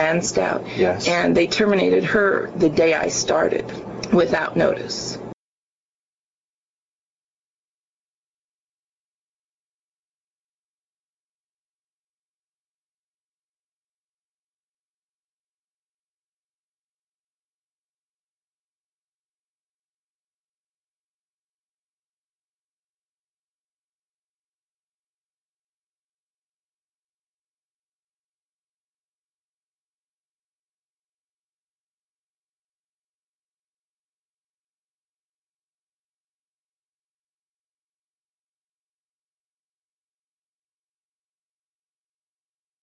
Land Scout. Yes. And they terminated her the day I started without notice.